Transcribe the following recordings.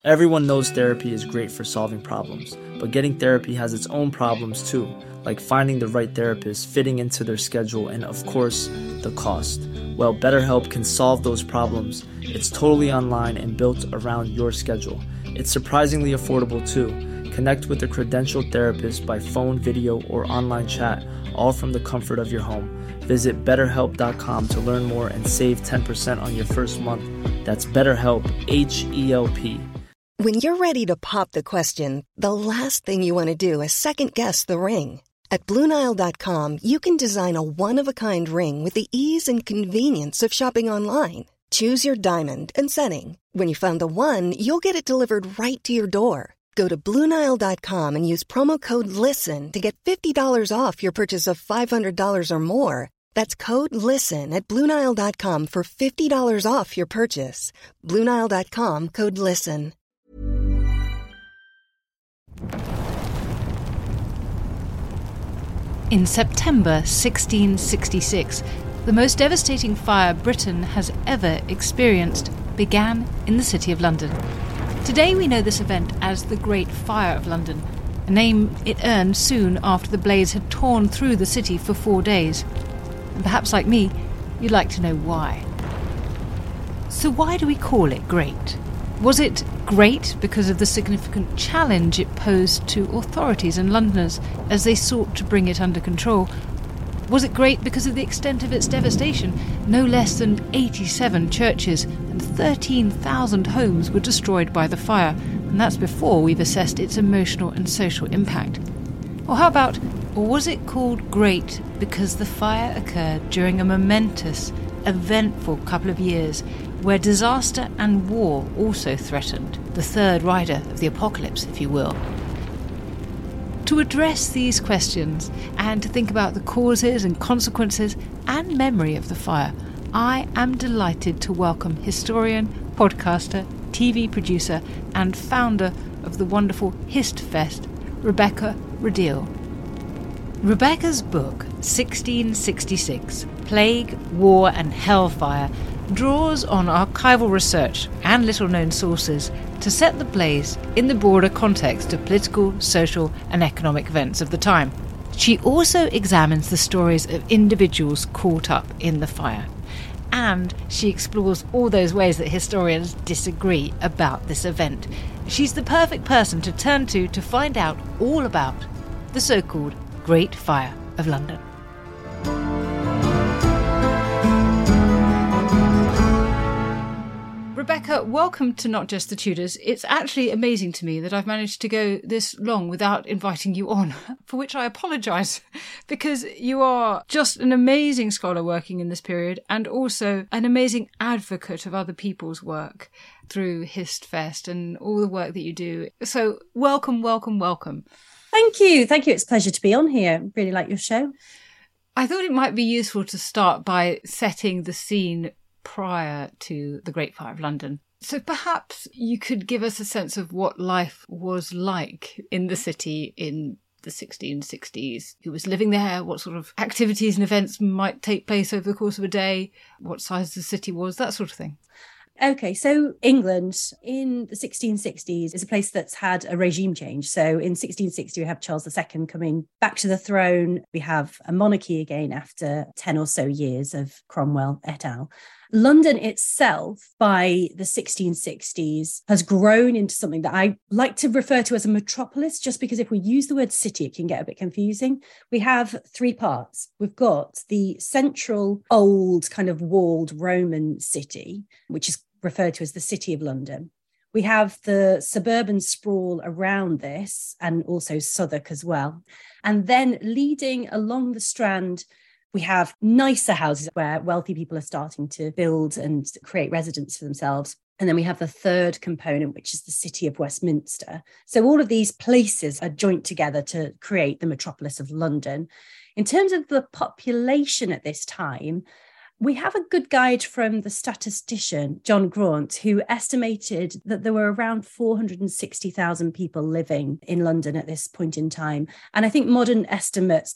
Everyone knows therapy is great for solving problems, but getting therapy has its own problems too, like finding the right therapist, fitting into their schedule, and of course, the cost. Well, BetterHelp can solve those problems. It's totally online and built around your schedule. It's surprisingly affordable too. Connect with a credentialed therapist by phone, video, or online chat, all from the comfort of your home. Visit BetterHelp.com to learn more and save 10% on your first month. That's BetterHelp, H-E-L-P. When you're ready to pop the question, the last thing you want to do is second-guess the ring. At BlueNile.com, you can design a one-of-a-kind ring with the ease and convenience of shopping online. Choose your diamond and setting. When you find the one, you'll get it delivered right to your door. Go to BlueNile.com and use promo code LISTEN to get $50 off your purchase of $500 or more. That's code LISTEN at BlueNile.com for $50 off your purchase. BlueNile.com, code LISTEN. In September 1666, the most devastating fire Britain has ever experienced began in the City of London. Today we know this event as the Great Fire of London, a name it earned soon after the blaze had torn through the city for 4 days. And perhaps like me, you'd like to know why. So why do we call it great? Was it great because of the significant challenge it posed to authorities and Londoners as they sought to bring it under control? Was it great because of the extent of its devastation? No less than 87 churches and 13,000 homes were destroyed by the fire, and that's before we've assessed its emotional and social impact. Or how about, or was it called great because the fire occurred during a momentous, eventful couple of years where disaster and war also threatened, the third rider of the apocalypse, if you will? To address these questions and to think about the causes and consequences and memory of the fire, I am delighted to welcome historian, podcaster, TV producer and founder of the wonderful HistFest, Rebecca Radill. Rebecca's book, 1666, Plague, War and Hellfire, draws on archival research and little-known sources to set the blaze in the broader context of political, social and economic events of the time. She also examines the stories of individuals caught up in the fire. And she explores all those ways that historians disagree about this event. She's the perfect person to turn to find out all about the so-called Great Fire of London. Rebecca, welcome to Not Just the Tudors. It's actually amazing to me that I've managed to go this long without inviting you on, for which I apologise, because you are just an amazing scholar working in this period and also an amazing advocate of other people's work through HistFest and all the work that you do. So welcome, welcome, welcome. Thank you. Thank you. It's a pleasure to be on here. Really like your show. I thought it might be useful to start by setting the scene prior to the Great Fire of London. So perhaps you could give us a sense of what life was like in the city in the 1660s. Who was living there? What sort of activities and events might take place over the course of a day? What size the city was? That sort of thing. Okay, so England in the 1660s is a place that's had a regime change. So in 1660, we have Charles II coming back to the throne. We have a monarchy again after 10 or so years of Cromwell et al. London itself, by the 1660s, has grown into something that I like to refer to as a metropolis, just because if we use the word city, it can get a bit confusing. We have three parts. We've got the central, old, kind of walled Roman city, which is referred to as the City of London. We have the suburban sprawl around this, and also Southwark as well. And then leading along the Strand, we have nicer houses where wealthy people are starting to build and create residence for themselves. And then we have the third component, which is the city of Westminster. So all of these places are joined together to create the metropolis of London. In terms of the population at this time, we have a good guide from the statistician, John Graunt, who estimated that there were around 460,000 people living in London at this point in time. And I think modern estimates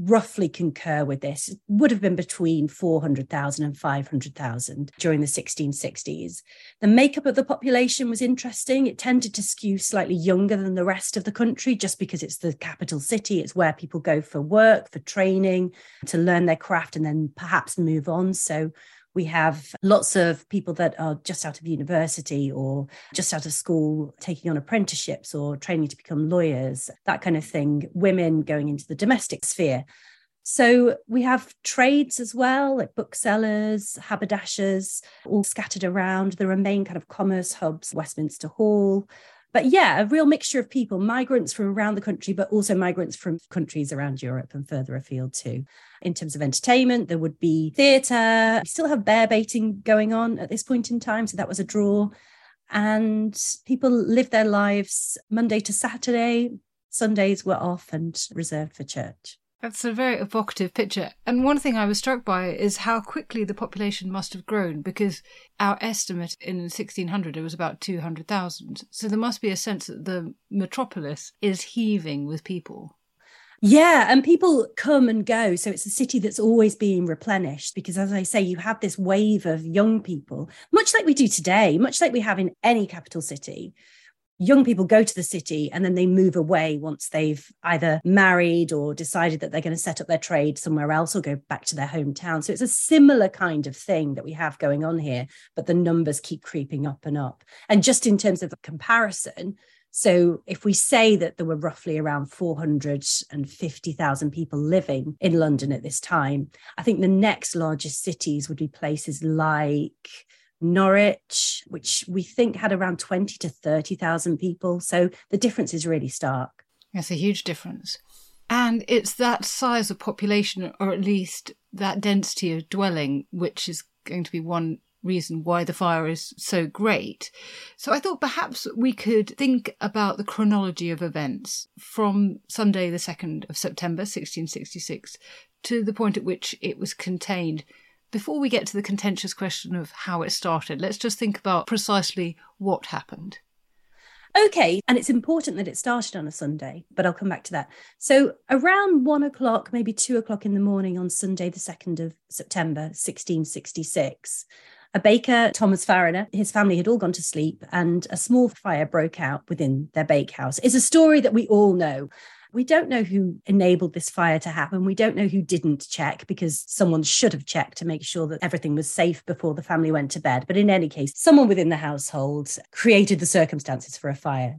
roughly concur with this. It would have been between 400,000 and 500,000 during the 1660s. The makeup of the population was interesting. It tended to skew slightly younger than the rest of the country, just because it's the capital city. It's where people go for work, for training, to learn their craft and then perhaps move on. So we have lots of people that are just out of university or just out of school taking on apprenticeships or training to become lawyers, that kind of thing. Women going into the domestic sphere. So we have trades as well, like booksellers, haberdashers, all scattered around. There are main kind of commerce hubs, Westminster Hall. But yeah, a real mixture of people, migrants from around the country, but also migrants from countries around Europe and further afield too. In terms of entertainment, there would be theatre. We still have bear baiting going on at this point in time, so that was a draw. And people lived their lives Monday to Saturday. Sundays were off and reserved for church. That's a very evocative picture. And one thing I was struck by is how quickly the population must have grown, because our estimate in 1600, it was about 200,000. So there must be a sense that the metropolis is heaving with people. Yeah, and people come and go. So it's a city that's always being replenished because, as I say, you have this wave of young people, much like we do today, much like we have in any capital city. Young people go to the city and then they move away once they've either married or decided that they're going to set up their trade somewhere else or go back to their hometown. So it's a similar kind of thing that we have going on here, but the numbers keep creeping up and up. And just in terms of comparison, so if we say that there were roughly around 450,000 people living in London at this time, I think the next largest cities would be places like Norwich, which we think had around 20 to 30,000 people. So the difference is really stark. That's a huge difference. And it's that size of population, or at least that density of dwelling, which is going to be one reason why the fire is so great. So I thought perhaps we could think about the chronology of events from Sunday the 2nd of September 1666 to the point at which it was contained. Before we get to the contentious question of how it started, let's just think about precisely what happened. Okay, and it's important that it started on a Sunday, but I'll come back to that. So around 1 o'clock, maybe 2 o'clock in the morning on Sunday, the 2nd of September, 1666, a baker, Thomas Fariner, his family had all gone to sleep and a small fire broke out within their bakehouse. It's a story that we all know. We don't know who enabled this fire to happen. We don't know who didn't check, because someone should have checked to make sure that everything was safe before the family went to bed. But in any case, someone within the household created the circumstances for a fire.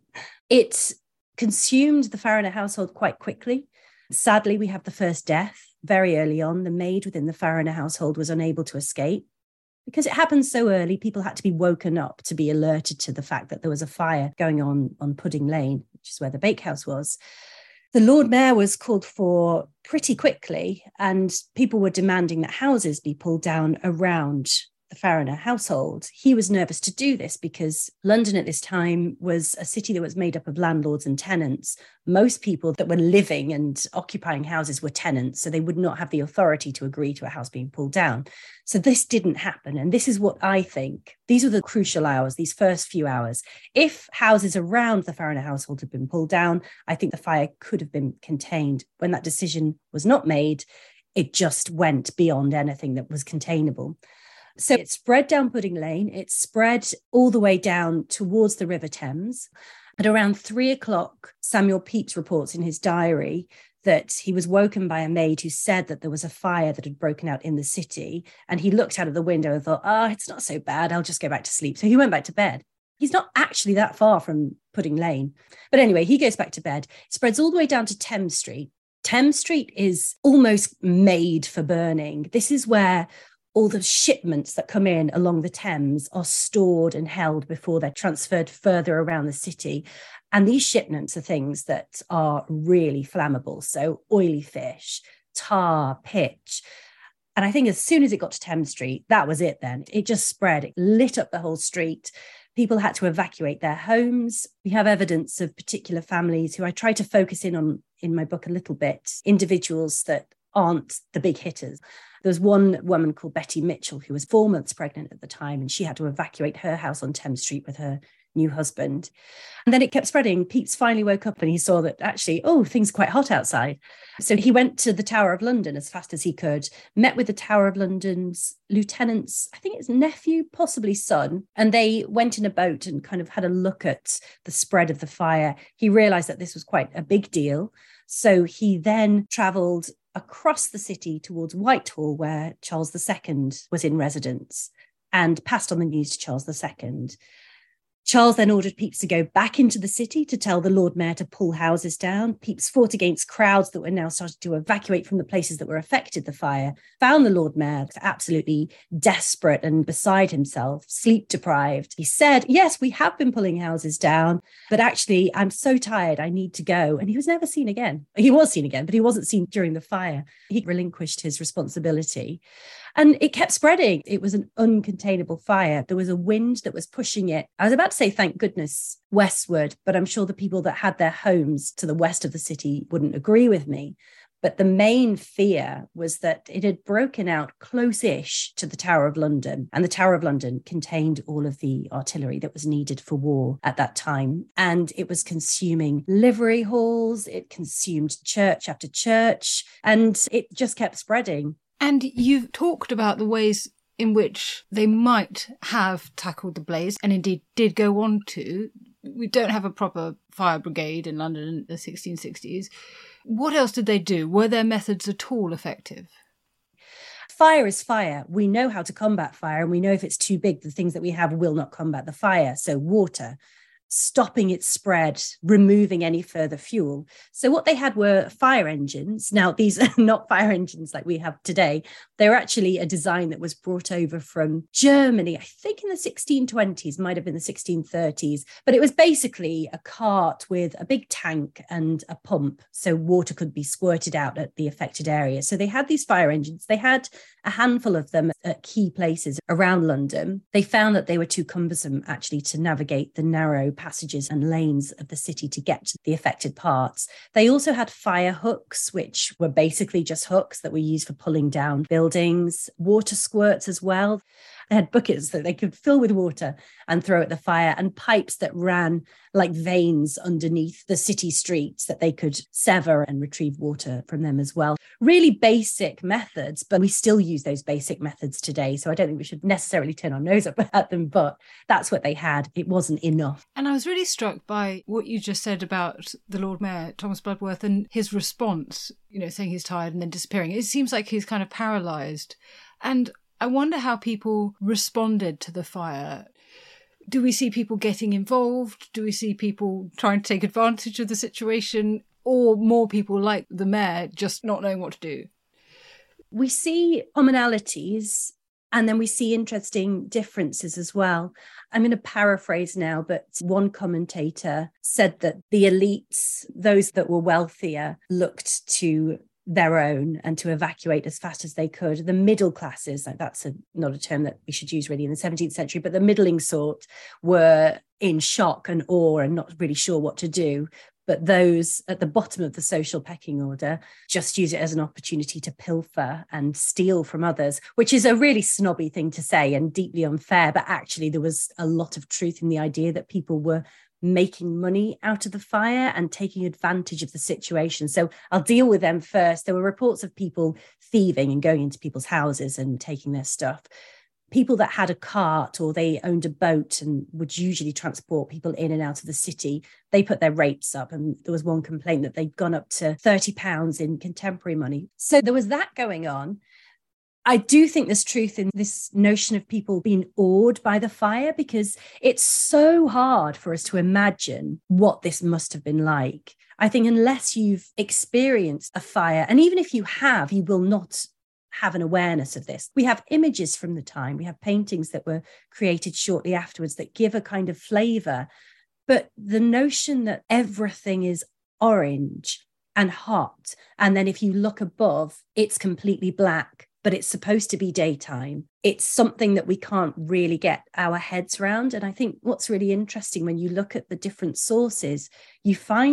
It consumed the Fariner household quite quickly. Sadly, we have the first death very early on. The maid within the Fariner household was unable to escape. Because it happened so early, people had to be woken up to be alerted to the fact that there was a fire going on Pudding Lane, which is where the bakehouse was. The Lord Mayor was called for pretty quickly, and people were demanding that houses be pulled down around the Fariner household. He was nervous to do this because London at this time was a city that was made up of landlords and tenants. Most people that were living and occupying houses were tenants, so they would not have the authority to agree to a house being pulled down. So this didn't happen. And this is what I think. These were the crucial hours, these first few hours. If houses around the Fariner household had been pulled down, I think the fire could have been contained. When that decision was not made, it just went beyond anything that was containable. So it spread down Pudding Lane. It spread all the way down towards the River Thames. At around 3 o'clock, Samuel Pepys reports in his diary that he was woken by a maid who said that there was a fire that had broken out in the city. And he looked out of the window and thought, it's not so bad. I'll just go back to sleep. So he went back to bed. He's not actually that far from Pudding Lane. But anyway, he goes back to bed. It spreads all the way down to Thames Street. Thames Street is almost made for burning. This is where all the shipments that come in along the Thames are stored and held before they're transferred further around the city. And these shipments are things that are really flammable. So oily fish, tar, pitch. And I think as soon as it got to Thames Street, that was it then. It just spread. It lit up the whole street. People had to evacuate their homes. We have evidence of particular families who I try to focus in on in my book a little bit, individuals that aren't the big hitters. There was one woman called Betty Mitchell who was 4 months pregnant at the time, and she had to evacuate her house on Thames Street with her new husband. And then it kept spreading. Pepys finally woke up and he saw that actually, things are quite hot outside. So he went to the Tower of London as fast as he could, met with the Tower of London's lieutenant's, I think it's nephew, possibly son. And they went in a boat and kind of had a look at the spread of the fire. He realized that this was quite a big deal. So he then travelled across the city towards Whitehall, where Charles II was in residence, and passed on the news to Charles II. Charles then ordered Pepys to go back into the city to tell the Lord Mayor to pull houses down. Pepys fought against crowds that were now starting to evacuate from the places that were affected the fire, found the Lord Mayor absolutely desperate and beside himself, sleep deprived. He said, yes, we have been pulling houses down, but actually I'm so tired, I need to go. And he was never seen again. He was seen again, but he wasn't seen during the fire. He relinquished his responsibility. And it kept spreading. It was an uncontainable fire. There was a wind that was pushing it. I was about to say, thank goodness, westward, but I'm sure the people that had their homes to the west of the city wouldn't agree with me. But the main fear was that it had broken out close-ish to the Tower of London, and the Tower of London contained all of the artillery that was needed for war at that time. And it was consuming livery halls, it consumed church after church, and it just kept spreading. And you've talked about the ways in which they might have tackled the blaze, and indeed did go on to. We don't have a proper fire brigade in London in the 1660s. What else did they do? Were their methods at all effective? Fire is fire. We know how to combat fire, and we know if it's too big, the things that we have will not combat the fire. So water, stopping its spread, removing any further fuel. So what they had were fire engines. Now, these are not fire engines like we have today. They're actually a design that was brought over from Germany, I think in the 1620s, might have been the 1630s. But it was basically a cart with a big tank and a pump, so water could be squirted out at the affected area. So they had these fire engines. They had a handful of them at key places around London. They found that they were too cumbersome actually to navigate the narrow passages and lanes of the city to get to the affected parts. They also had fire hooks, which were basically just hooks that were used for pulling down buildings, water squirts as well. They had buckets that they could fill with water and throw at the fire, and pipes that ran like veins underneath the city streets that they could sever and retrieve water from them as well. Really basic methods, but we still use those basic methods today. So I don't think we should necessarily turn our nose up at them, but that's what they had. It wasn't enough. And I was really struck by what you just said about the Lord Mayor, Thomas Bloodworth, and his response, saying he's tired and then disappearing. It seems like he's kind of paralysed. And I wonder how people responded to the fire. Do we see people getting involved? Do we see people trying to take advantage of the situation? Or more people like the mayor just not knowing what to do? We see commonalities, and then we see interesting differences as well. I'm going to paraphrase now, but one commentator said that the elites, those that were wealthier, looked to their own and to evacuate as fast as they could. The middle classes, like that's not a term that we should use really in the 17th century, but the middling sort were in shock and awe and not really sure what to do. But those at the bottom of the social pecking order just use it as an opportunity to pilfer and steal from others, which is a really snobby thing to say and deeply unfair. But actually, there was a lot of truth in the idea that people were making money out of the fire and taking advantage of the situation. So I'll deal with them first. There were reports of people thieving and going into people's houses and taking their stuff. People that had a cart or they owned a boat and would usually transport people in and out of the city, they put their rates up. And there was one complaint that they'd gone up to £30 in contemporary money. So there was that going on. I do think there's truth in this notion of people being awed by the fire, because it's so hard for us to imagine what this must have been like. I think unless you've experienced a fire, and even if you have, you will not have an awareness of this. We have images from the time, we have paintings that were created shortly afterwards that give a kind of flavour. But the notion that everything is orange and hot, and then if you look above, it's completely black, but it's supposed to be daytime. It's something that we can't really get our heads around. And I think what's really interesting when you look at the different sources, you find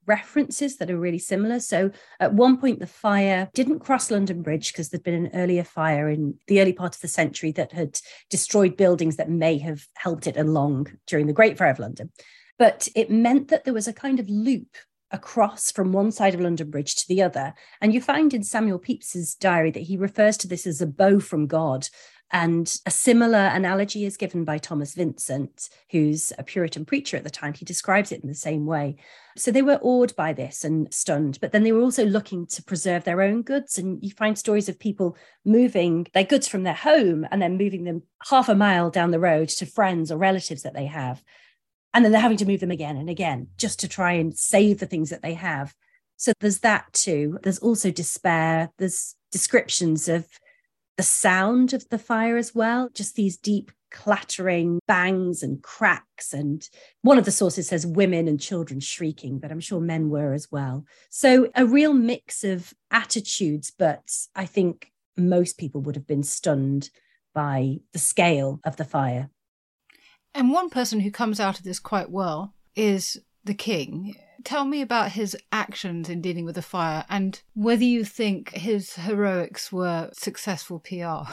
references that are really similar. So at one point, the fire didn't cross London Bridge because there'd been an earlier fire in the early part of the century that had destroyed buildings that may have helped it along during the Great Fire of London. But it meant that there was a kind of loop across from one side of London Bridge to the other. And you find in Samuel Pepys's diary that he refers to this as a bow from God. And a similar analogy is given by Thomas Vincent, who's a Puritan preacher at the time. He describes it in the same way. So they were awed by this and stunned, but then they were also looking to preserve their own goods. And you find stories of people moving their goods from their home and then moving them half a mile down the road to friends or relatives that they have. And then they're having to move them again and again just to try and save the things that they have. So there's that too. There's also despair. There's descriptions of the sound of the fire as well, just these deep clattering bangs and cracks. And one of the sources says women and children shrieking, but I'm sure men were as well. So a real mix of attitudes, but I think most people would have been stunned by the scale of the fire. And one person who comes out of this quite well is the king. Tell me about his actions in dealing with the fire and whether you think his heroics were successful PR.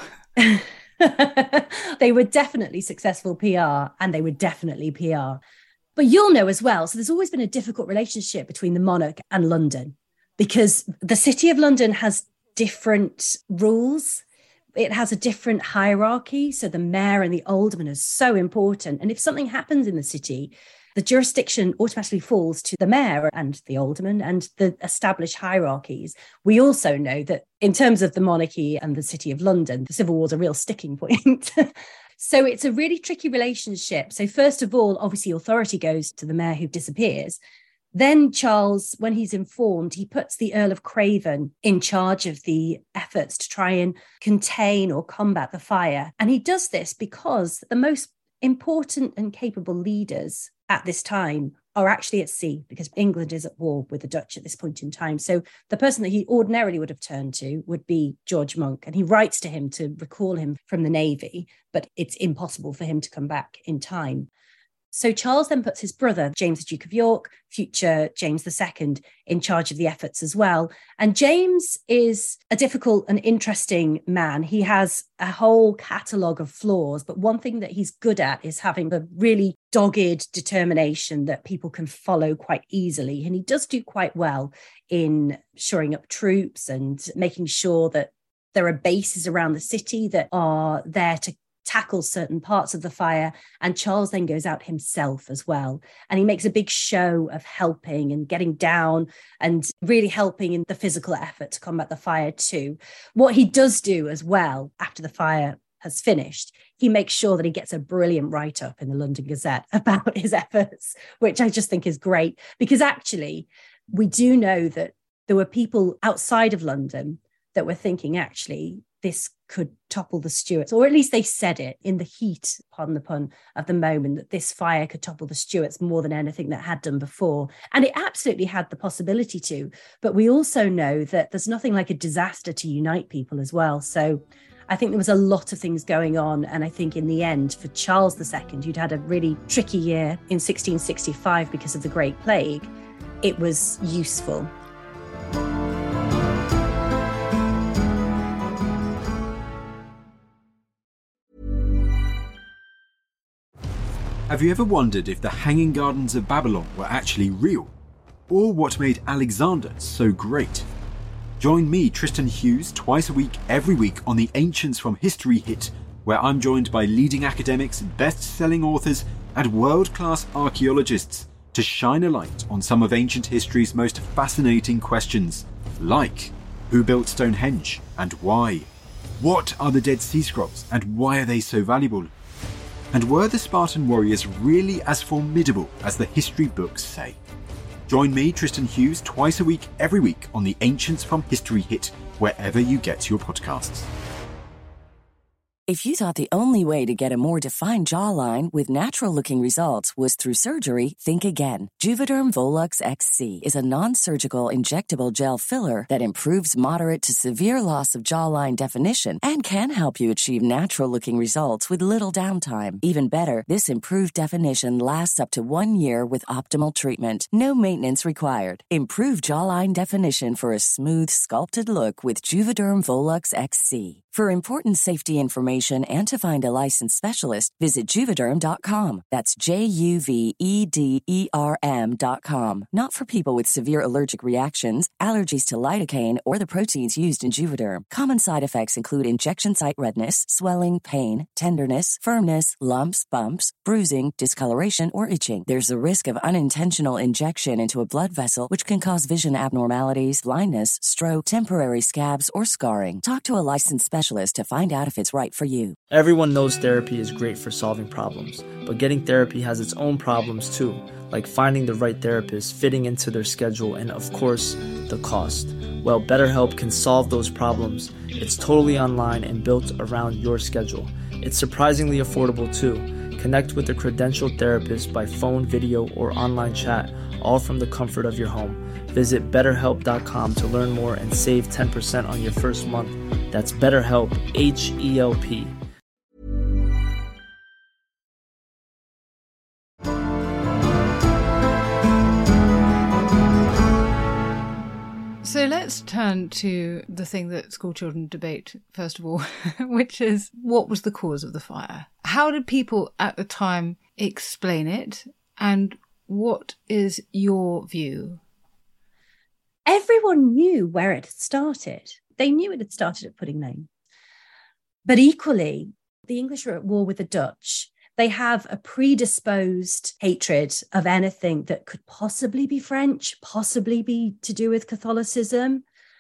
They were definitely successful PR and they were definitely PR. But you'll know as well, so there's always been a difficult relationship between the monarch and London because the City of London has different rules. It has a different hierarchy. So the mayor and the alderman are so important. And if something happens in the city, the jurisdiction automatically falls to the mayor and the alderman and the established hierarchies. We also know that in terms of the monarchy and the City of London, the civil war is a real sticking point. So it's a really tricky relationship. So first of all, obviously authority goes to the mayor who disappears. Then Charles, when he's informed, he puts the Earl of Craven in charge of the efforts to try and contain or combat the fire. And he does this because the most important and capable leaders at this time are actually at sea because England is at war with the Dutch at this point in time. So the person that he ordinarily would have turned to would be George Monk. And he writes to him to recall him from the Navy, but it's impossible for him to come back in time. So Charles then puts his brother, James, the Duke of York, future James II, in charge of the efforts as well. And James is a difficult and interesting man. He has a whole catalogue of flaws, but one thing that he's good at is having a really dogged determination that people can follow quite easily. And he does do quite well in shoring up troops and making sure that there are bases around the city that are there to tackle certain parts of the fire. And Charles then goes out himself as well. And he makes a big show of helping and getting down and really helping in the physical effort to combat the fire too. What he does do as well after the fire has finished, he makes sure that he gets a brilliant write-up in the London Gazette about his efforts, which I just think is great. Because actually, we do know that there were people outside of London that were thinking, actually, this could topple the Stuarts, or at least they said it in the heat, pardon the pun, of the moment, that this fire could topple the Stuarts more than anything that had done before. And it absolutely had the possibility to. But we also know that there's nothing like a disaster to unite people as well. So I think there was a lot of things going on. And I think in the end, for Charles II, who'd had a really tricky year in 1665 because of the Great Plague, it was useful. Have you ever wondered if the Hanging Gardens of Babylon were actually real? Or what made Alexander so great? Join me, Tristan Hughes, twice a week, every week on the Ancients from History Hit, where I'm joined by leading academics, best-selling authors, and world-class archaeologists to shine a light on some of ancient history's most fascinating questions, like who built Stonehenge and why? What are the Dead Sea Scrolls and why are they so valuable? And were the Spartan warriors really as formidable as the history books say? Join me, Tristan Hughes, twice a week, every week on the Ancients from History Hit, wherever you get your podcasts. If you thought the only way to get a more defined jawline with natural-looking results was through surgery, think again. Juvederm Volux XC is a non-surgical injectable gel filler that improves moderate to severe loss of jawline definition and can help you achieve natural-looking results with little downtime. Even better, this improved definition lasts up to 1 year with optimal treatment. No maintenance required. Improve jawline definition for a smooth, sculpted look with Juvederm Volux XC. For important safety information and to find a licensed specialist, visit Juvederm.com. That's JUVEDERM.com. Not for people with severe allergic reactions, allergies to lidocaine, or the proteins used in Juvederm. Common side effects include injection site redness, swelling, pain, tenderness, firmness, lumps, bumps, bruising, discoloration, or itching. There's a risk of unintentional injection into a blood vessel, which can cause vision abnormalities, blindness, stroke, temporary scabs, or scarring. Talk to a licensed specialist to find out if it's right for you. Everyone knows therapy is great for solving problems, but getting therapy has its own problems too, like finding the right therapist, fitting into their schedule, and of course, the cost. Well, BetterHelp can solve those problems. It's totally online and built around your schedule. It's surprisingly affordable too. Connect with a credentialed therapist by phone, video, or online chat, all from the comfort of your home. Visit BetterHelp.com to learn more and save 10% on your first month. That's BetterHelp, H-E-L-P. So let's turn to the thing that school children debate, first of all, which is what was the cause of the fire? How did people at the time explain it? And what is your view? Everyone knew where it had started. They knew it had started at Pudding Lane. But equally, the English are at war with the Dutch. They have a predisposed hatred of anything that could possibly be French, possibly be to do with Catholicism.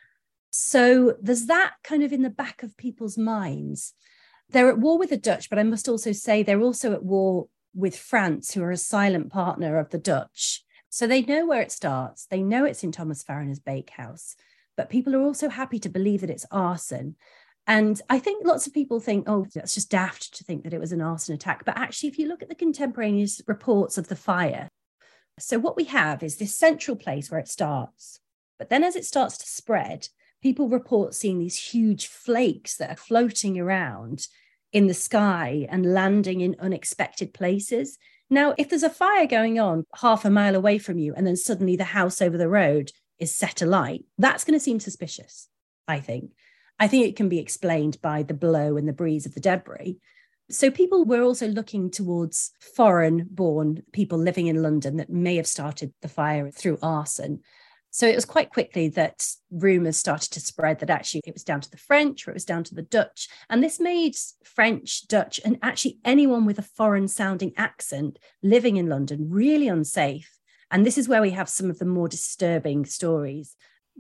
So there's that kind of in the back of people's minds. They're at war with the Dutch, but I must also say they're also at war with France, who are a silent partner of the Dutch. So they know where it starts. They know it's in Thomas Farriner's bakehouse, but people are also happy to believe that it's arson. And I think lots of people think, oh, that's just daft to think that it was an arson attack. But actually, if you look at the contemporaneous reports of the fire, so what we have is this central place where it starts. But then as it starts to spread, people report seeing these huge flakes that are floating around in the sky and landing in unexpected places. Now, if there's a fire going on half a mile away from you and then suddenly the house over the road is set alight, that's going to seem suspicious, I think. I think it can be explained by the blow and the breeze of the debris. So people were also looking towards foreign-born people living in London that may have started the fire through arson. So it was quite quickly that rumours started to spread that actually it was down to the French or it was down to the Dutch. And this made French, Dutch, and actually anyone with a foreign-sounding accent living in London really unsafe. And this is where we have some of the more disturbing stories.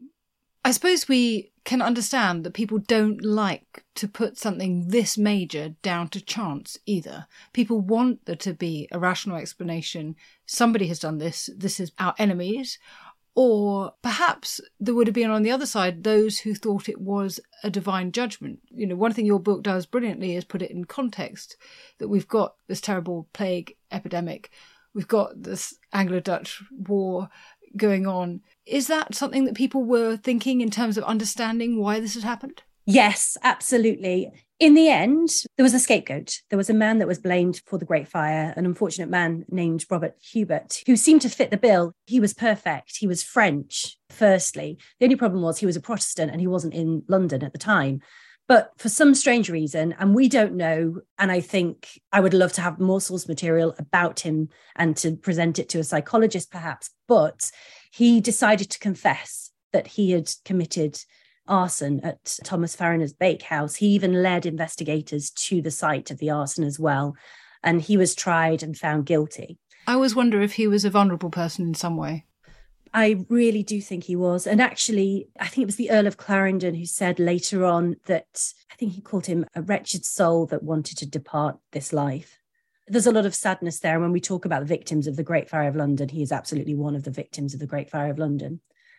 I suppose we can understand that people don't like to put something this major down to chance either. People want there to be a rational explanation. Somebody has done this. This is our enemies. Or perhaps there would have been on the other side those who thought it was a divine judgment. You know, one thing your book does brilliantly is put it in context, that we've got this terrible plague epidemic. We've got this Anglo-Dutch war going on. Is that something that people were thinking in terms of understanding why this had happened? Yes, absolutely. In the end, there was a scapegoat. There was a man that was blamed for the Great Fire, an unfortunate man named Robert Hubert, who seemed to fit the bill. He was perfect. He was French, firstly. The only problem was he was a Protestant and he wasn't in London at the time. But for some strange reason, and we don't know, and I think I would love to have more source material about him and to present it to a psychologist perhaps, but he decided to confess that he had committed arson at Thomas Farriner's bakehouse. He even led investigators to the site of the arson as well, and he was tried and found guilty. I always wonder if he was a vulnerable person in some way. I really do think he was. And actually, I think it was the Earl of Clarendon who said later on that, I think he called him a wretched soul that wanted to depart this life. There's a lot of sadness there. And when we talk about the victims of the Great Fire of London, he is absolutely one of the victims of the Great Fire of London.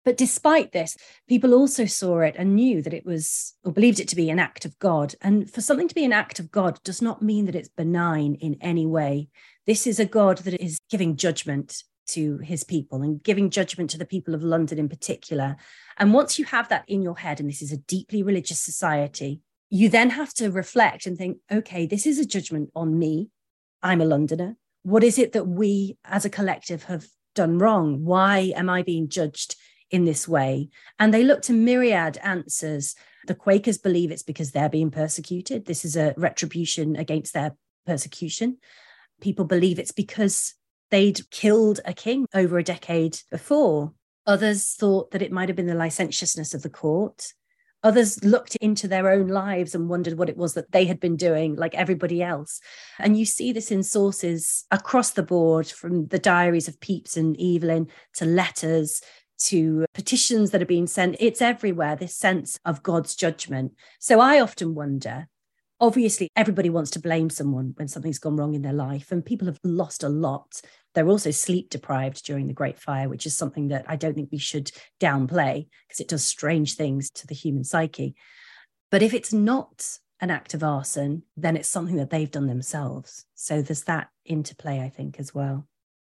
But despite this, people also saw it and knew that it was, or believed it to be, an act of God. And for something to be an act of God does not mean that it's benign in any way. This is a God that is giving judgment to his people and giving judgment to the people of London in particular. And once you have that in your head, and this is a deeply religious society, you then have to reflect and think, okay, this is a judgment on me. I'm a Londoner. What is it that we as a collective have done wrong? Why am I being judged in this way? And they look to myriad answers. The Quakers believe it's because they're being persecuted. This is a retribution against their persecution. People believe it's because they'd killed a king over a decade before. Others thought that it might have been the licentiousness of the court. Others looked into their own lives and wondered what it was that they had been doing, like everybody else. And you see this in sources across the board, from the diaries of Pepys and Evelyn to letters to petitions that are being sent. It's everywhere, this sense of God's judgment. So I often wonder, obviously, everybody wants to blame someone when something's gone wrong in their life, and people have lost a lot. They're also sleep deprived during the Great Fire, which is something that I don't think we should downplay, because it does strange things to the human psyche. But if it's not an act of arson, then it's something that they've done themselves. So there's that interplay, I think, as well.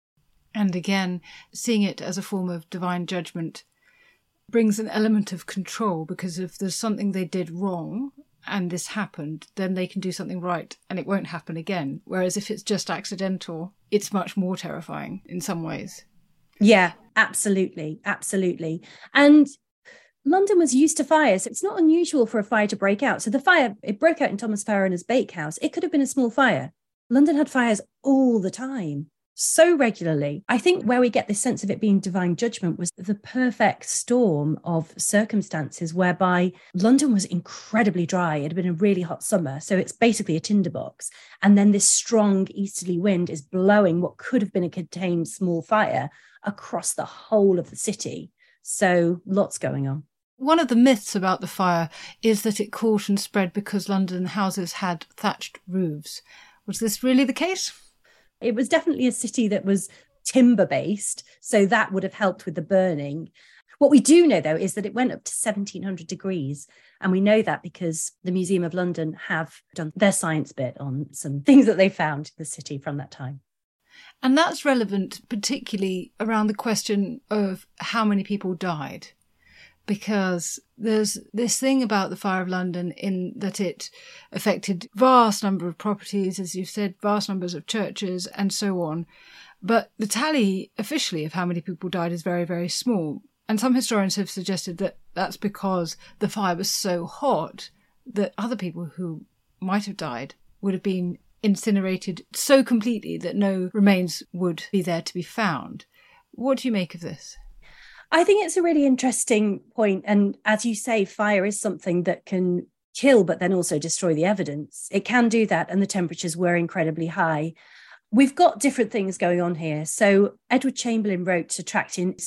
And again, seeing it as a form of divine judgment brings an element of control, because if there's something they did wrong and this happened, then they can do something right and it won't happen again. Whereas if it's just accidental, it's much more terrifying in some ways. Yeah, absolutely. Absolutely. And London was used to fires. It's not unusual for a fire to break out. So the fire, it broke out in Thomas Farriner's bakehouse. It could have been a small fire. London had fires all the time, so regularly. I think where we get this sense of it being divine judgment was the perfect storm of circumstances whereby London was incredibly dry. It had been a really hot summer, so it's basically a tinderbox. And then this strong easterly wind is blowing what could have been a contained small fire across the whole of the city. So lots going on. One of the myths about the fire is that it caught and spread because London houses had thatched roofs. Was this really the case? It was definitely a city that was timber-based, so that would have helped with the burning. What we do know, though, is that it went up to 1700 degrees. And we know that because the Museum of London have done their science bit on some things that they found in the city from that time. And that's relevant, particularly around the question of how many people died. Because there's this thing about the Fire of London in that it affected vast number of properties, as you've said, vast numbers of churches and so on. But the tally officially of how many people died is very, very small. And some historians have suggested that that's because the fire was so hot that other people who might have died would have been incinerated so completely that no remains would be there to be found. What do you make of this? I think it's a really interesting point. And as you say, fire is something that can kill, but then also destroy the evidence. It can do that. And the temperatures were incredibly high. We've got different things going on here. So Edward Chamberlain wrote a tract in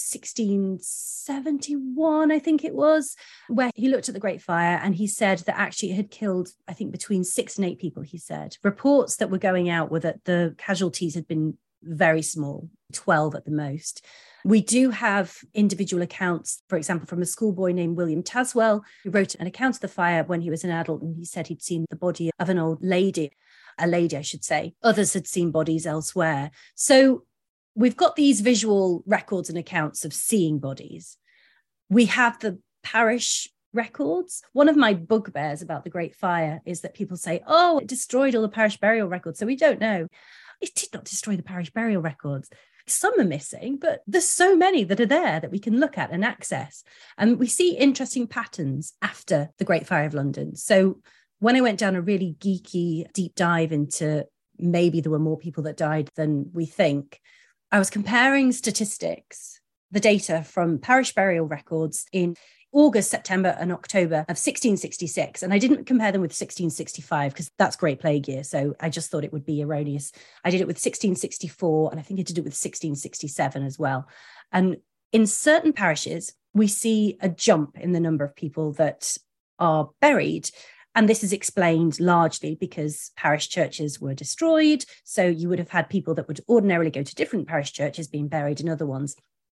1671, I think it was, where he looked at the Great Fire and he said that actually it had killed, I think, between 6 and 8 people, he said. Reports that were going out were that the casualties had been very small, 12 at the most. We do have individual accounts, for example, from a schoolboy named William Taswell, who wrote an account of the fire when he was an adult, and he said he'd seen the body of an old lady, I should say. Others had seen bodies elsewhere. So we've got these visual records and accounts of seeing bodies. We have the parish records. One of my bugbears about the Great Fire is that people say, oh, it destroyed all the parish burial records, so we don't know. It did not destroy the parish burial records. Some are missing, but there's so many that are there that we can look at and access. And we see interesting patterns after the Great Fire of London. So when I went down a really geeky deep dive into maybe there were more people that died than we think, I was comparing statistics, the data from parish burial records in August, September and October of 1666. And I didn't compare them with 1665 because that's Great Plague year. So I just thought it would be erroneous. I did it with 1664 and I think I did it with 1667 as well. And in certain parishes, we see a jump in the number of people that are buried. And this is explained largely because parish churches were destroyed. So you would have had people that would ordinarily go to different parish churches being buried in other ones.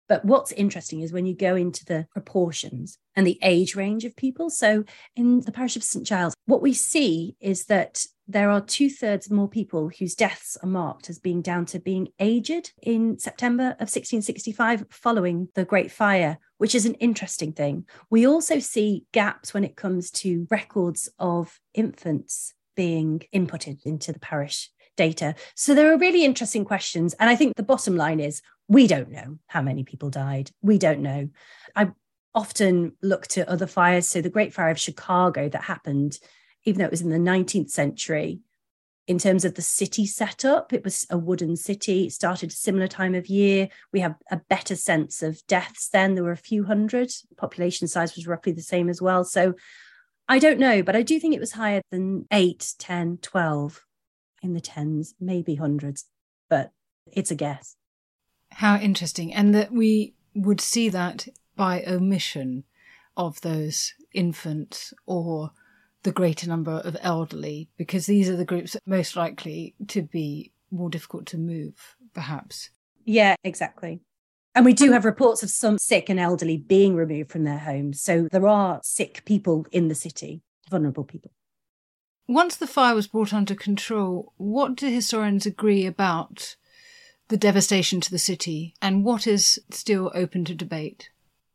But what's interesting is when you go into the proportions and the age range of people. So in the parish of St. Giles, what we see is that there are 2/3 more people whose deaths are marked as being down to being aged in September of 1665 following the Great Fire, which is an interesting thing. We also see gaps when it comes to records of infants being inputted into the parish data. So there are really interesting questions. And I think the bottom line is we don't know how many people died. We don't know. I often look to other fires. So the Great Fire of Chicago that happened, even though it was in the 19th century, in terms of the city setup, it was a wooden city. It started a similar time of year. We have a better sense of deaths then. There were a few hundred. Population size was roughly the same as well. So I don't know, but I do think it was higher than 8, 10, 12 in the tens, maybe hundreds, but it's a guess. How interesting. And that we would see that by omission of those infants or the greater number of elderly, because these are the groups most likely to be more difficult to move, perhaps. Yeah, exactly. And we do have reports of some sick and elderly being removed from their homes. So there are sick people in the city, vulnerable people. Once the fire was brought under control, what do historians agree about the devastation to the city, and what is still open to debate?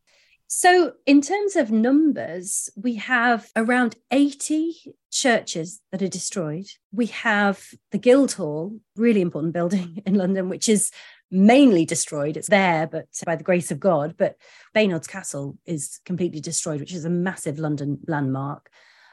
So in terms of numbers, we have around 80 churches that are destroyed. We have the Guildhall, really important building in London, which is mainly destroyed. It's there, but by the grace of God. But Baynard's Castle is completely destroyed, which is a massive London landmark.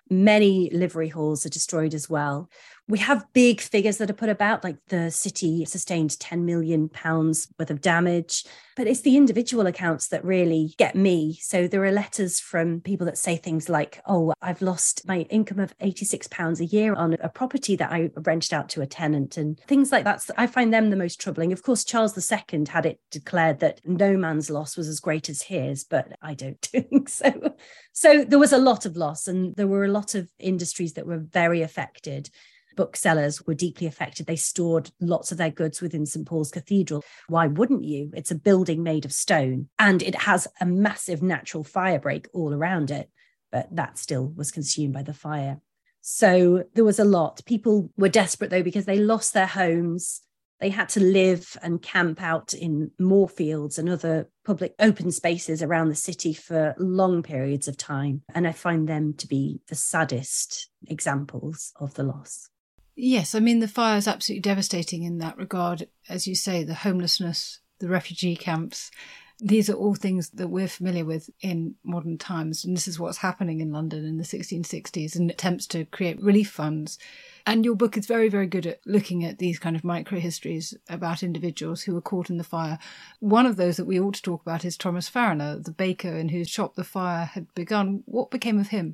Many livery halls are destroyed as well. We have big figures that are put about, like the city sustained £10 million worth of damage, but it's the individual accounts that really get me. So there are letters from people that say things like, oh, I've lost my income of £86 a year on a property that I rented out to a tenant, and things like that. So I find them the most troubling. Of course, Charles II had it declared that no man's loss was as great as his, but I don't think so. So there was a lot of loss, and there were a lot of industries that were very affected. Booksellers were deeply affected. They stored lots of their goods within St. Paul's Cathedral. Why wouldn't you? It's a building made of stone, and it has a massive natural fire break all around it, but that still was consumed by the fire. So there was a lot. People were desperate, though, because they lost their homes. They had to live and camp out in moorfields and other public open spaces around the city for long periods of time. And I find them to be the saddest examples of the loss. Yes, I mean, the fire is absolutely devastating in that regard. As you say, the homelessness, the refugee camps, these are all things that we're familiar with in modern times. And this is what's happening in London in the 1660s and attempts to create relief funds. And your book is very, very good at looking at these kind of micro-histories about individuals who were caught in the fire. One of those that we ought to talk about is Thomas Fariner, the baker in whose shop the fire had begun. What became of him?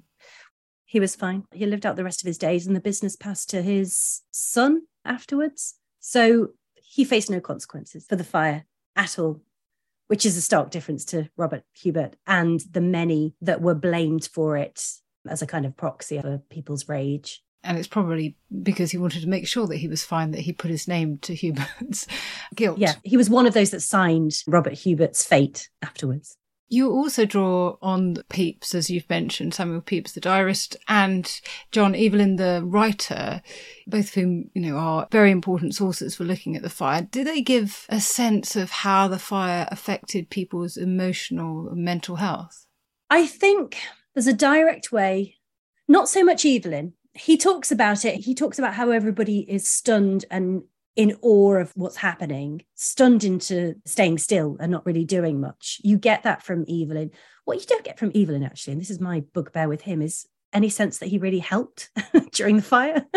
He was fine. He lived out the rest of his days, and the business passed to his son afterwards. So he faced no consequences for the fire at all, which is a stark difference to Robert Hubert and the many that were blamed for it as a kind of proxy for people's rage. And it's probably because he wanted to make sure that he was fine that he put his name to Hubert's guilt. Yeah, he was one of those that signed Robert Hubert's fate afterwards. You also draw on Pepys, as you've mentioned, Samuel Pepys, the diarist, and John Evelyn, the writer, both of whom, are very important sources for looking at the fire. Do they give a sense of how the fire affected people's emotional and mental health? I think there's a direct way, not so much Evelyn. He talks about it. He talks about how everybody is stunned and in awe of what's happening, stunned into staying still and not really doing much. You get that from Evelyn. What you don't get from Evelyn, actually, and this is my bugbear with him, is any sense that he really helped during the fire.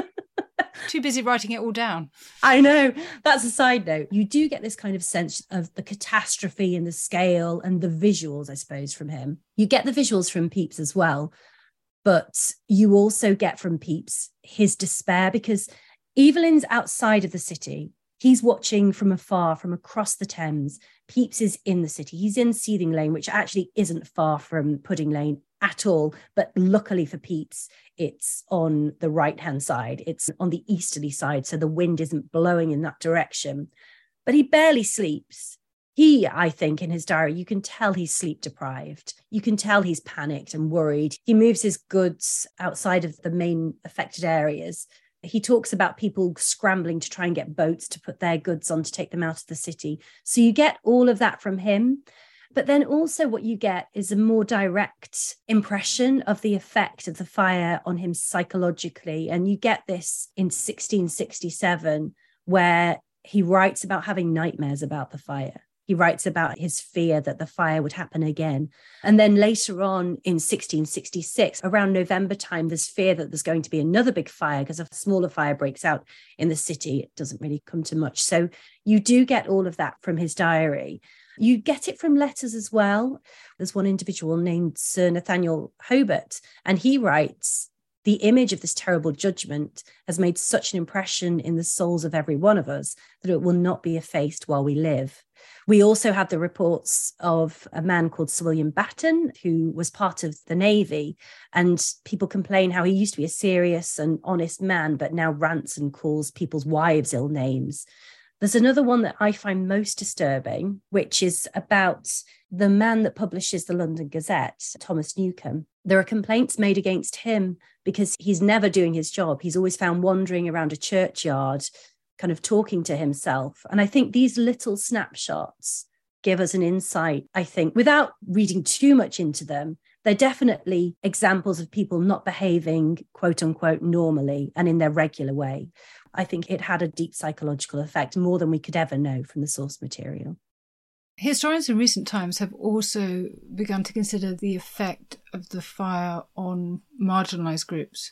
Too busy writing it all down. I know. That's a side note. You do get this kind of sense of the catastrophe and the scale and the visuals, I suppose, from him. You get the visuals from Pepys as well, but you also get from Pepys his despair, because Evelyn's outside of the city. He's watching from afar, from across the Thames. Pepys is in the city. He's in Seething Lane, which actually isn't far from Pudding Lane at all. But luckily for Pepys, it's on the right-hand side. It's on the easterly side, so the wind isn't blowing in that direction. But he barely sleeps. I think in his diary, you can tell he's sleep deprived. You can tell he's panicked and worried. He moves his goods outside of the main affected areas. He talks about people scrambling to try and get boats to put their goods on to take them out of the city. So you get all of that from him. But then also what you get is a more direct impression of the effect of the fire on him psychologically. And you get this in 1667, where he writes about having nightmares about the fire. He writes about his fear that the fire would happen again. And then later on in 1666, around November time, there's fear that there's going to be another big fire because a smaller fire breaks out in the city. It doesn't really come to much. So you do get all of that from his diary. You get it from letters as well. There's one individual named Sir Nathaniel Hobart, and he writes, "The image of this terrible judgment has made such an impression in the souls of every one of us that it will not be effaced while we live." We also have the reports of a man called Sir William Batten, who was part of the Navy, and people complain how he used to be a serious and honest man, but now rants and calls people's wives ill names. There's another one that I find most disturbing, which is about the man that publishes the London Gazette, Thomas Newcombe. There are complaints made against him because he's never doing his job. He's always found wandering around a churchyard, kind of talking to himself. And I think these little snapshots give us an insight, I think, without reading too much into them. They're definitely examples of people not behaving, quote unquote, normally and in their regular way. I think it had a deep psychological effect, more than we could ever know from the source material. Historians in recent times have also begun to consider the effect of the fire on marginalised groups.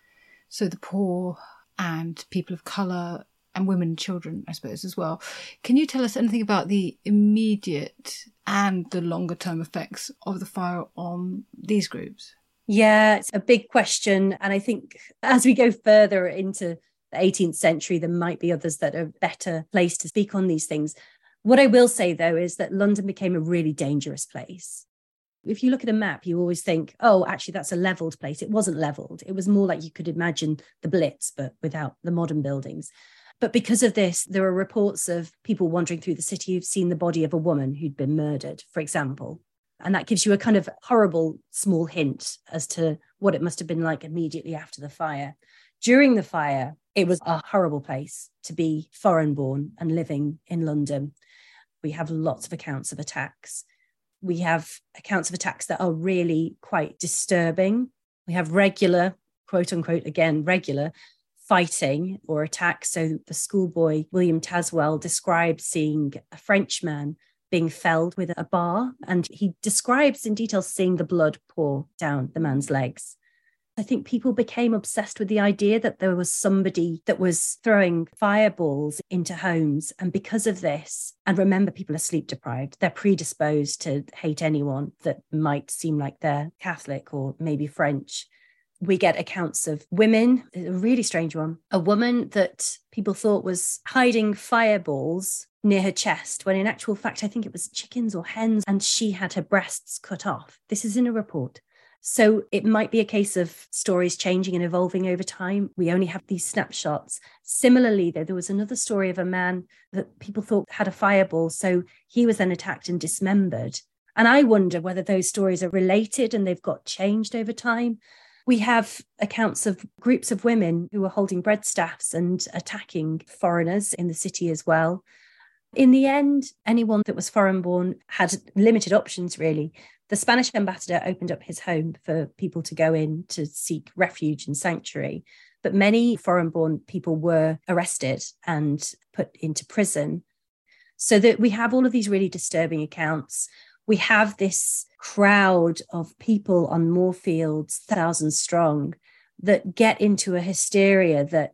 So the poor and people of colour and women and children, I suppose, as well. Can you tell us anything about the immediate and the longer term effects of the fire on these groups? Yeah, it's a big question. And I think as we go further into the 18th century, there might be others that are better placed to speak on these things. What I will say, though, is that London became a really dangerous place. If you look at a map, you always think, oh, actually, that's a levelled place. It wasn't levelled. It was more like you could imagine the Blitz, but without the modern buildings. But because of this, there are reports of people wandering through the city who've seen the body of a woman who'd been murdered, for example. And that gives you a kind of horrible small hint as to what it must have been like immediately after the fire. During the fire, it was a horrible place to be foreign-born and living in London. We have lots of accounts of attacks. We have accounts of attacks that are really quite disturbing. We have regular, quote unquote, again, regular fighting or attacks. So the schoolboy William Taswell described seeing a Frenchman being felled with a bar, and he describes in detail seeing the blood pour down the man's legs. I think people became obsessed with the idea that there was somebody that was throwing fireballs into homes. And because of this, and remember, people are sleep deprived, they're predisposed to hate anyone that might seem like they're Catholic or maybe French. We get accounts of women, a really strange one, a woman that people thought was hiding fireballs near her chest, when in actual fact, I think it was chickens or hens, and she had her breasts cut off. This is in a report. So it might be a case of stories changing and evolving over time. We only have these snapshots. Similarly, though, there was another story of a man that people thought had a fireball. So he was then attacked and dismembered. And I wonder whether those stories are related and they've got changed over time. We have accounts of groups of women who were holding bread staffs and attacking foreigners in the city as well. In the end, anyone that was foreign-born had limited options, really. The Spanish ambassador opened up his home for people to go in to seek refuge and sanctuary. But many foreign-born people were arrested and put into prison. So that we have all of these really disturbing accounts. We have this crowd of people on Moorfields, thousands strong, that get into a hysteria that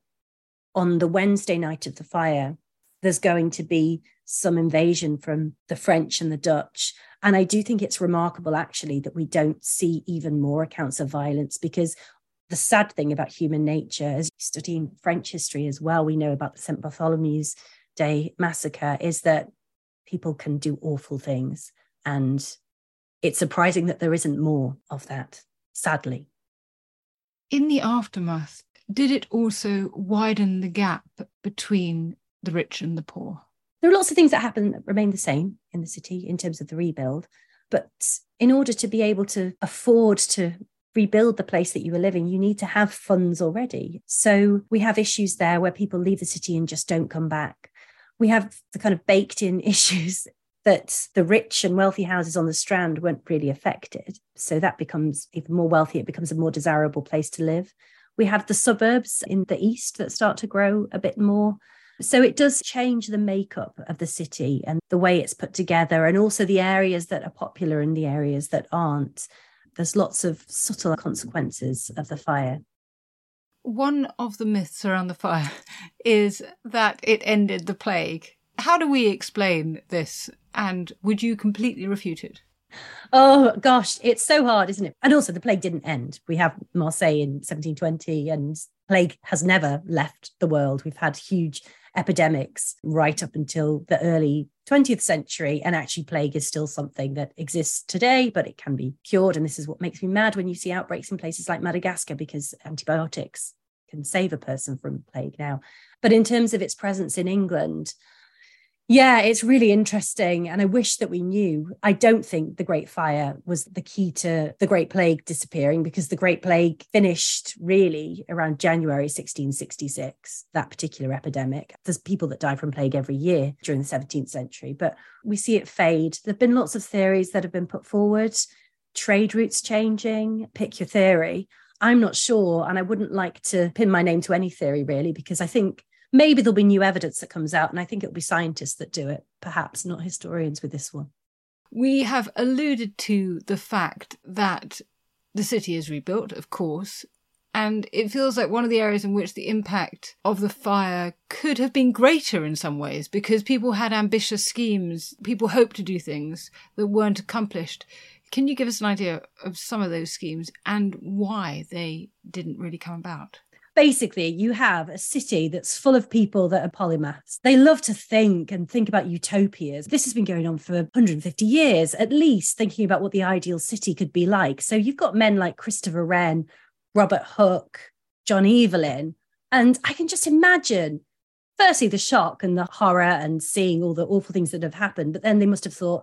on the Wednesday night of the fire, there's going to be some invasion from the French and the Dutch. And I do think it's remarkable, actually, that we don't see even more accounts of violence, because the sad thing about human nature, as studying French history as well, we know about the St. Bartholomew's Day massacre, is that people can do awful things. And it's surprising that there isn't more of that, sadly. In the aftermath, did it also widen the gap between the rich and the poor? There are lots of things that happen that remain the same in the city in terms of the rebuild. But in order to be able to afford to rebuild the place that you were living, you need to have funds already. So we have issues there where people leave the city and just don't come back. We have the kind of baked in issues that the rich and wealthy houses on the Strand weren't really affected. So that becomes even more wealthy. It becomes a more desirable place to live. We have the suburbs in the east that start to grow a bit more. So it does change the makeup of the city and the way it's put together, and also the areas that are popular and the areas that aren't. There's lots of subtle consequences of the fire. One of the myths around the fire is that it ended the plague. How do we explain this? And would you completely refute it? Oh, gosh, it's so hard, isn't it? And also the plague didn't end. We have Marseille in 1720 and plague has never left the world. We've had huge epidemics right up until the early 20th century. And actually plague is still something that exists today, but it can be cured. And this is what makes me mad when you see outbreaks in places like Madagascar, because antibiotics can save a person from plague now. But in terms of its presence in England, yeah, it's really interesting. And I wish that we knew. I don't think the Great Fire was the key to the Great Plague disappearing, because the Great Plague finished really around January 1666, that particular epidemic. There's people that die from plague every year during the 17th century, but we see it fade. There have been lots of theories that have been put forward, trade routes changing, pick your theory. I'm not sure. And I wouldn't like to pin my name to any theory, really, because I think maybe there'll be new evidence that comes out, and I think it'll be scientists that do it, perhaps not historians with this one. We have alluded to the fact that the city is rebuilt, of course, and it feels like one of the areas in which the impact of the fire could have been greater in some ways, because people had ambitious schemes, people hoped to do things that weren't accomplished. Can you give us an idea of some of those schemes and why they didn't really come about? Basically, you have a city that's full of people that are polymaths. They love to think and think about utopias. This has been going on for 150 years, at least, thinking about what the ideal city could be like. So you've got men like Christopher Wren, Robert Hooke, John Evelyn. And I can just imagine, firstly, the shock and the horror and seeing all the awful things that have happened. But then they must have thought,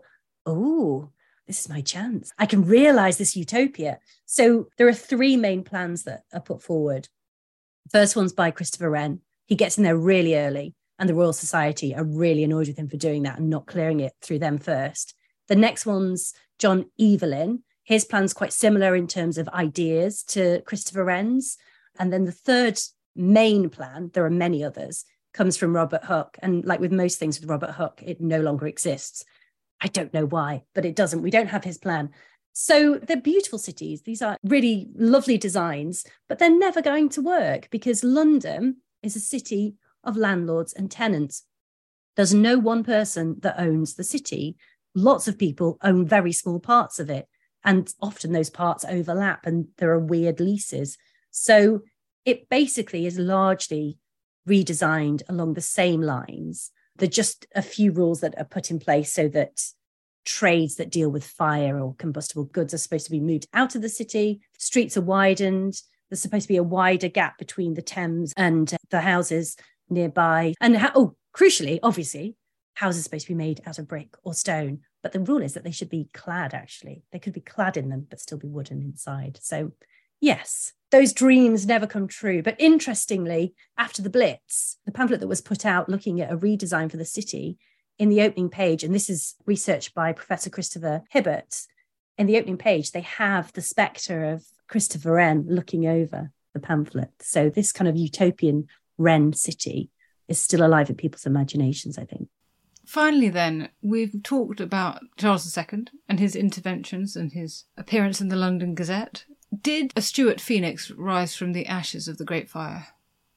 oh, this is my chance. I can realize this utopia. So there are three main plans that are put forward. First one's by Christopher Wren. He gets in there really early, and the Royal Society are really annoyed with him for doing that and not clearing it through them first. The next one's John Evelyn. His plan's quite similar in terms of ideas to Christopher Wren's. And then the third main plan, there are many others, comes from Robert Hooke. And like with most things with Robert Hooke, it no longer exists. I don't know why, but it doesn't. We don't have his plan. So they're beautiful cities. These are really lovely designs, but they're never going to work because London is a city of landlords and tenants. There's no one person that owns the city. Lots of people own very small parts of it, and often those parts overlap and there are weird leases. So it basically is largely redesigned along the same lines. There are just a few rules that are put in place so that trades that deal with fire or combustible goods are supposed to be moved out of the city. Streets are widened. There's supposed to be a wider gap between the Thames and the houses nearby. And crucially, obviously, houses are supposed to be made out of brick or stone. But the rule is that they should be clad, actually. They could be clad in them, but still be wooden inside. So yes, those dreams never come true. But interestingly, after the Blitz, the pamphlet that was put out looking at a redesign for the city, in the opening page, and this is research by Professor Christopher Hibbert, in the opening page, they have the spectre of Christopher Wren looking over the pamphlet. So this kind of utopian Wren city is still alive in people's imaginations, I think. Finally, then, we've talked about Charles II and his interventions and his appearance in the London Gazette. Did a Stuart Phoenix rise from the ashes of the Great Fire?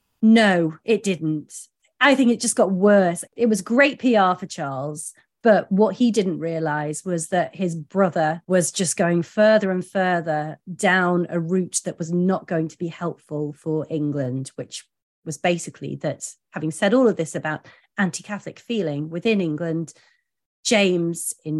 No, it didn't. I think it just got worse. It was great PR for Charles, but what he didn't realise was that his brother was just going further and further down a route that was not going to be helpful for England, which was basically that, having said all of this about anti-Catholic feeling within England, James in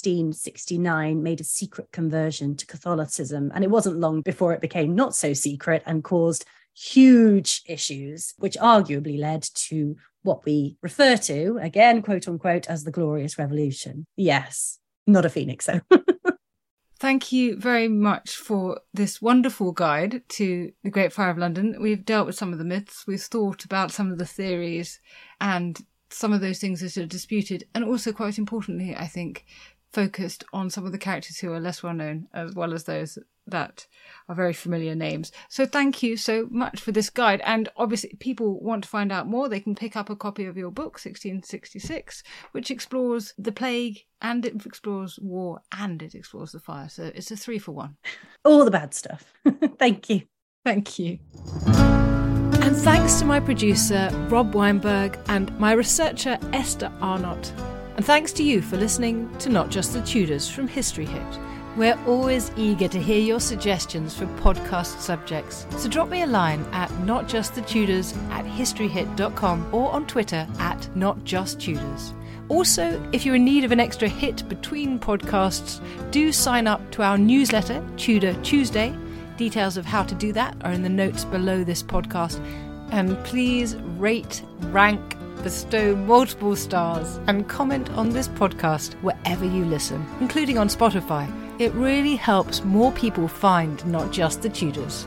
1669 made a secret conversion to Catholicism. And it wasn't long before it became not so secret and caused huge issues, which arguably led to what we refer to, again, quote unquote, as the Glorious Revolution. Yes, not a phoenix, though. Thank you very much for this wonderful guide to the Great Fire of London. We've dealt with some of the myths, we've thought about some of the theories, and some of those things that are disputed, and also, quite importantly, I think, focused on some of the characters who are less well known, as well as those that are very familiar names. So thank you so much for this guide. And obviously, people want to find out more, they can pick up a copy of your book, 1666, which explores the plague, and it explores war, and it explores the fire. So it's a 3-for-1. All the bad stuff. Thank you. Thank you. And thanks to my producer, Rob Weinberg, and my researcher, Esther Arnott. And thanks to you for listening to Not Just the Tudors from History Hit. We're always eager to hear your suggestions for podcast subjects. So drop me a line at notjustthetudors@historyhit.com or on Twitter at notjusttudors. Also, if you're in need of an extra hit between podcasts, do sign up to our newsletter, Tudor Tuesday. Details of how to do that are in the notes below this podcast. And please rate, rank, bestow multiple stars, and comment on this podcast wherever you listen, including on Spotify. It really helps more people find Not Just the Tudors.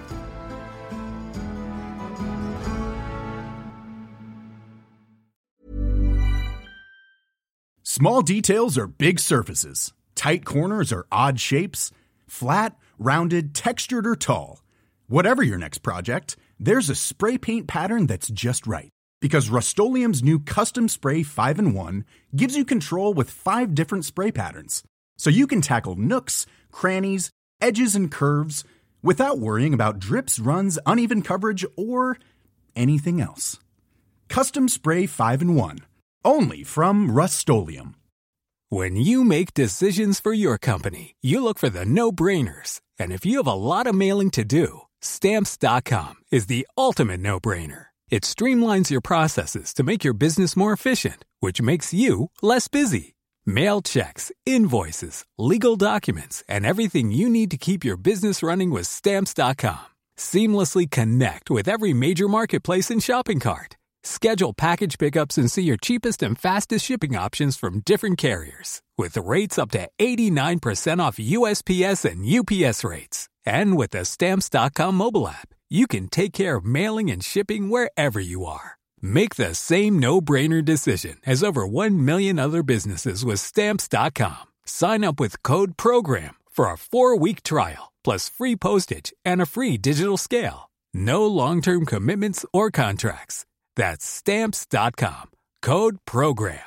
Small details are big surfaces. Tight corners are odd shapes. Flat, rounded, textured, or tall. Whatever your next project, there's a spray paint pattern that's just right. Because Rust-Oleum's new Custom Spray 5-in-1 gives you control with 5 different spray patterns. So you can tackle nooks, crannies, edges, and curves without worrying about drips, runs, uneven coverage, or anything else. Custom Spray 5-in-1. Only from Rust-Oleum. When you make decisions for your company, you look for the no-brainers. And if you have a lot of mailing to do, Stamps.com is the ultimate no-brainer. It streamlines your processes to make your business more efficient, which makes you less busy. Mail checks, invoices, legal documents, and everything you need to keep your business running with Stamps.com. Seamlessly connect with every major marketplace and shopping cart. Schedule package pickups and see your cheapest and fastest shipping options from different carriers, with rates up to 89% off USPS and UPS rates. And with the Stamps.com mobile app, you can take care of mailing and shipping wherever you are. Make the same no-brainer decision as over 1 million other businesses with Stamps.com. Sign up with code PROGRAM for a 4-week trial, plus free postage and a free digital scale. No long-term commitments or contracts. That's Stamps.com. Code PROGRAM.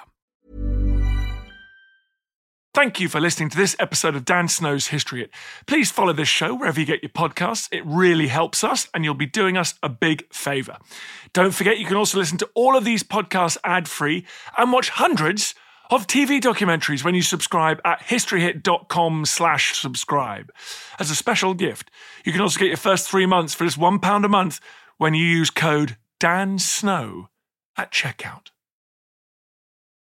Thank you for listening to this episode of Dan Snow's History Hit. Please follow this show wherever you get your podcasts. It really helps us, and you'll be doing us a big favour. Don't forget, you can also listen to all of these podcasts ad-free and watch hundreds of TV documentaries when you subscribe at historyhit.com/subscribe. As a special gift, you can also get your first 3 months for just £1 a month when you use code DANSNOW at checkout.